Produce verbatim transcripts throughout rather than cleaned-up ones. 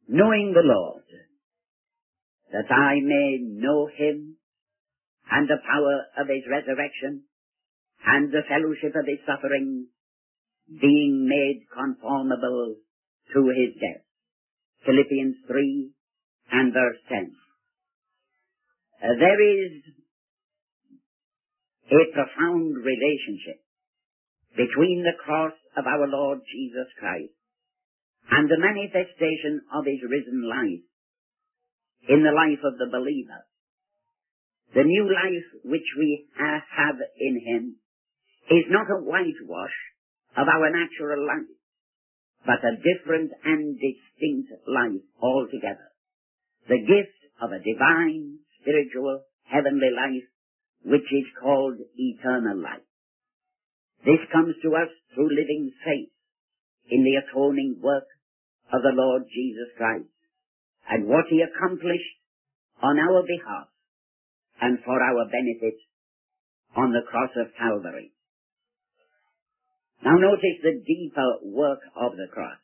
knowing the Lord, that I may know him and the power of his resurrection and the fellowship of his sufferings, being made conformable to his death. Philippians three and verse ten. Uh, there is a profound relationship between the cross of our Lord Jesus Christ and the manifestation of his risen life in the life of the believer. The new life which we have in him is not a whitewash of our natural life, but a different and distinct life altogether. The gift of a divine, spiritual, heavenly life, which is called eternal life. This comes to us through living faith in the atoning work of the Lord Jesus Christ and what he accomplished on our behalf and for our benefit on the cross of Calvary. Now notice the deeper work of the cross.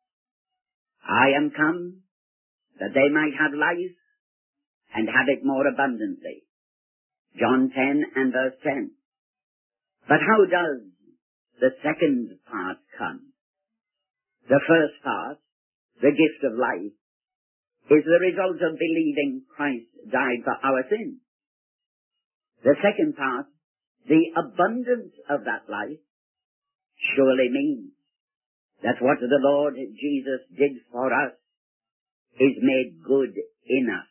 I am come that they might have life and have it more abundantly. John ten and verse ten. But how does the second part come? The first part, the gift of life, is the result of believing Christ died for our sins. The second part, the abundance of that life, surely means that what the Lord Jesus did for us is made good in us.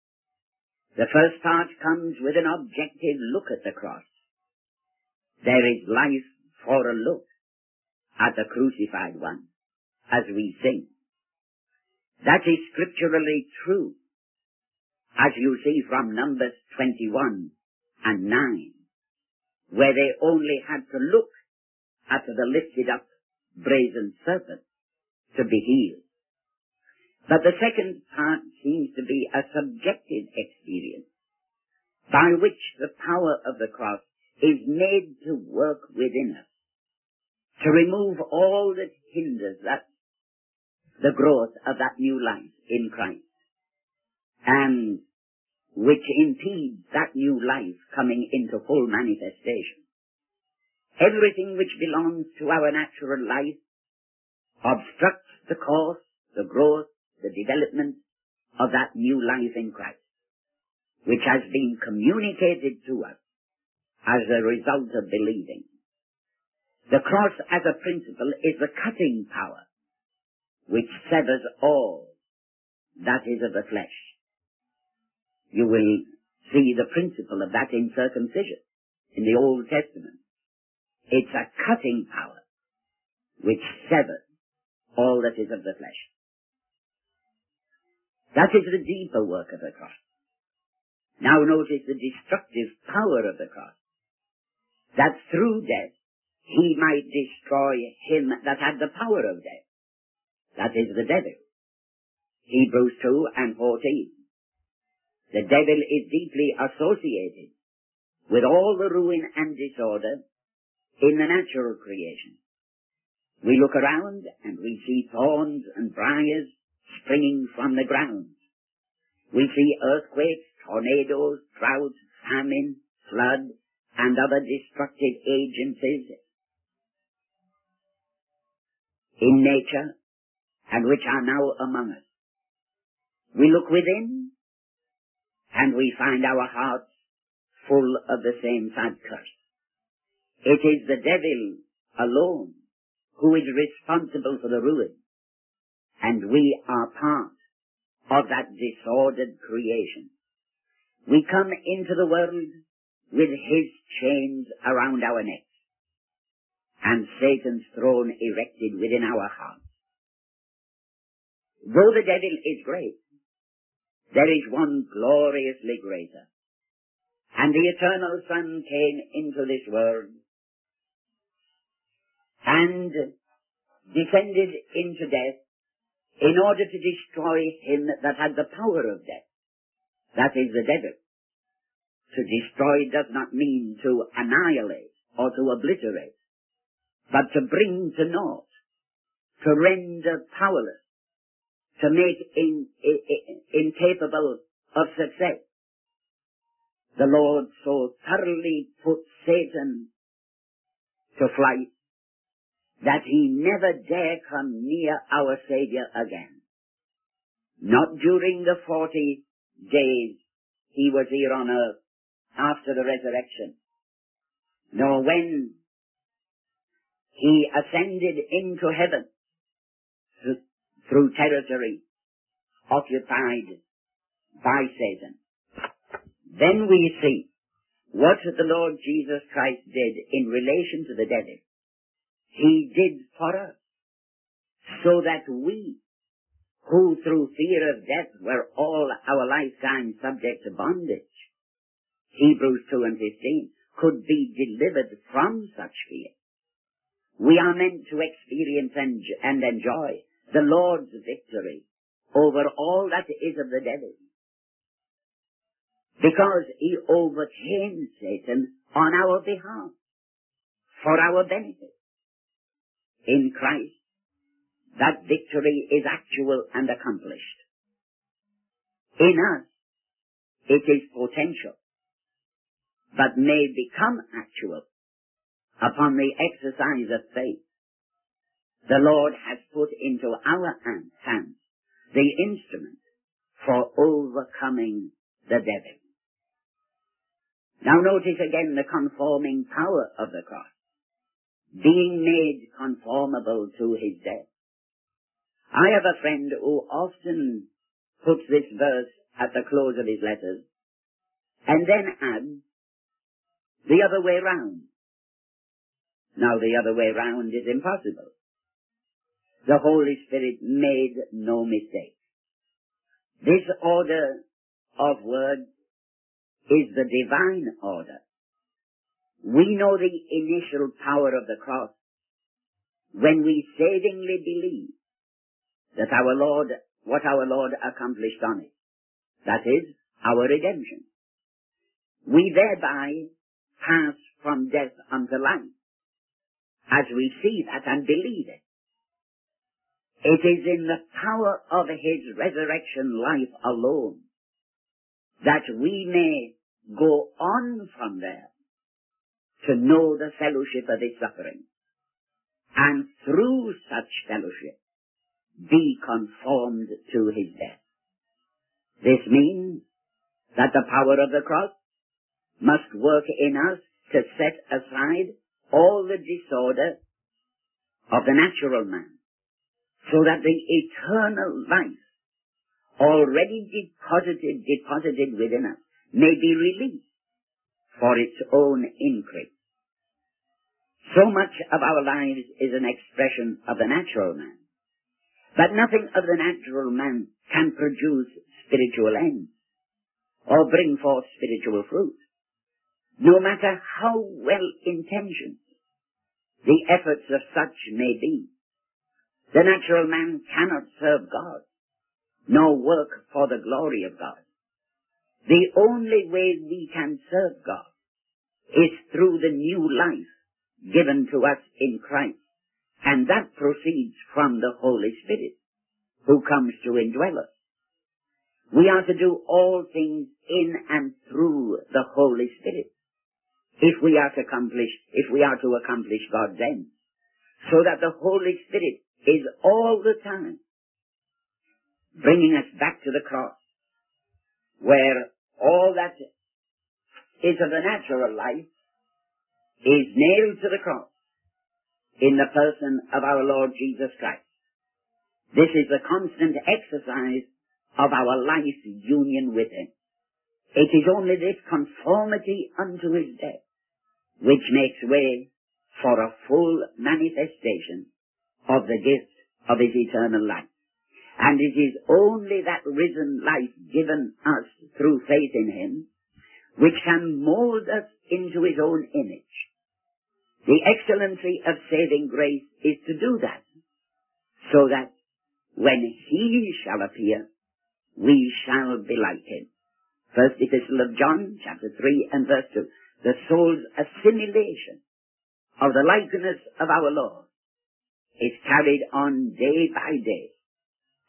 The first part comes with an objective look at the cross. There is life for a look at the crucified one, as we sing. That is scripturally true, as you see from Numbers twenty-one and nine, where they only had to look at the lifted up brazen serpent to be healed. But the second part seems to be a subjective experience by which the power of the cross is made to work within us, to remove all that hinders that, the growth of that new life in Christ, and which impedes that new life coming into full manifestation. Everything which belongs to our natural life obstructs the course, the growth, the development of that new life in Christ, which has been communicated to us as a result of believing. The cross as a principle is the cutting power which severs all that is of the flesh. You will see the principle of that in circumcision in the Old Testament. It's a cutting power which severs all that is of the flesh. That is the deeper work of the cross. Now notice the destructive power of the cross, that through death he might destroy him that had the power of death. That is the devil. Hebrews two and fourteen. The devil is deeply associated with all the ruin and disorder in the natural creation. We look around and we see thorns and briars springing from the ground. We see earthquakes, tornadoes, drought, famine, flood, and other destructive agencies in nature and which are now among us. We look within and we find our hearts full of the same sad curse. It is the devil alone who is responsible for the ruin, and we are part of that disordered creation. We come into the world with his chains around our necks and Satan's throne erected within our hearts. Though the devil is great, there is one gloriously greater. And the eternal Son came into this world and descended into death in order to destroy him that had the power of death. That is the devil. To destroy does not mean to annihilate or to obliterate, but to bring to naught, to render powerless, to make in, in, incapable of success. The Lord so thoroughly put Satan to flight that he never dare come near our Savior again. Not during the forty days he was here on earth after the resurrection, nor when he ascended into heaven th- through territory occupied by Satan. Then we see what the Lord Jesus Christ did in relation to the devil. He did for us, so that we, who through fear of death were all our lifetime subject to bondage, Hebrews two and fifteen, could be delivered from such fear. We are meant to experience and, and enjoy the Lord's victory over all that is of the devil, because he overcame Satan on our behalf, for our benefit. In Christ, that victory is actual and accomplished. In us, it is potential, but may become actual upon the exercise of faith. The Lord has put into our hands the instrument for overcoming the devil. Now notice again the conforming power of the cross, being made conformable to his death. I have a friend who often puts this verse at the close of his letters and then adds the other way round. Now the other way round is impossible. The Holy Spirit made no mistake. This order of words is the divine order. We know the initial power of the cross when we savingly believe that our Lord, what our Lord accomplished on it, that is, our redemption. We thereby pass from death unto life, as we see that and believe it. It is in the power of his resurrection life alone that we may go on from there to know the fellowship of his suffering, and through such fellowship be conformed to his death. This means that the power of the cross must work in us to set aside all the disorder of the natural man, so that the eternal life already deposited, deposited within us may be released for its own increase. So much of our lives is an expression of the natural man, but nothing of the natural man can produce spiritual ends or bring forth spiritual fruit, no matter how well intentioned the efforts of such may be. The natural man cannot serve God, nor work for the glory of God. The only way we can serve God is through the new life given to us in Christ, and that proceeds from the Holy Spirit, who comes to indwell us. We are to do all things in and through the Holy Spirit, if we are to accomplish, if we are to accomplish God's ends, so that the Holy Spirit is all the time bringing us back to the cross, where all that is of the natural life is nailed to the cross in the person of our Lord Jesus Christ. This is the constant exercise of our life's union with him. It is only this conformity unto his death which makes way for a full manifestation of the gift of his eternal life. And it is only that risen life given us through faith in him which can mold us into his own image. The excellency of saving grace is to do that, so that when he shall appear, we shall be like him. First Epistle of John, chapter three and verse two. The soul's assimilation of the likeness of our Lord is carried on day by day,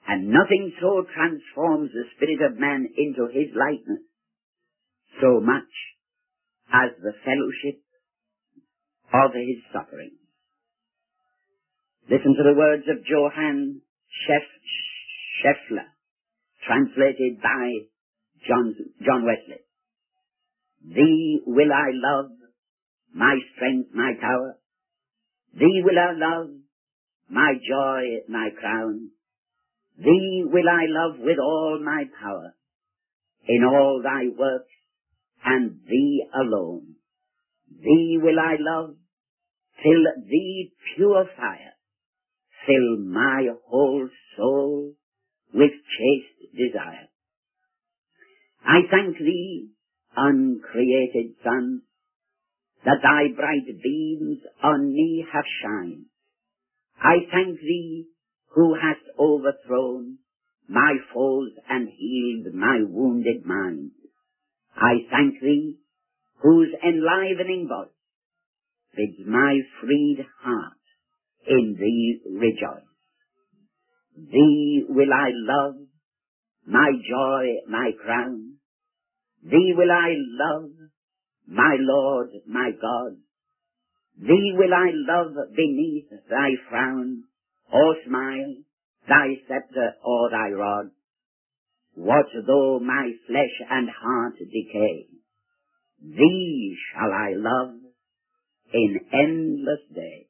And nothing so transforms the spirit of man into his likeness so much as the fellowship of his sufferings. Listen to the words of Johann Scheffler, translated by John, John Wesley. Thee will I love, my strength, my tower. Thee will I love, my joy, my crown. Thee will I love with all my power, in all thy works, and thee alone. Thee will I love, till thee pure fire fill my whole soul with chaste desire. I thank thee, uncreated Sun, that thy bright beams on me have shined. I thank thee, who hast overthrown my foes and healed my wounded mind. I thank thee, whose enlivening voice bids my freed heart in thee rejoice. Thee will I love, my joy, my crown. Thee will I love, my Lord, my God. Thee will I love beneath thy frown, or smile, thy scepter or thy rod. What though my flesh and heart decay, thee shall I love in endless day.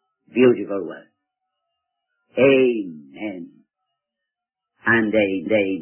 Beautiful word. Amen and amen.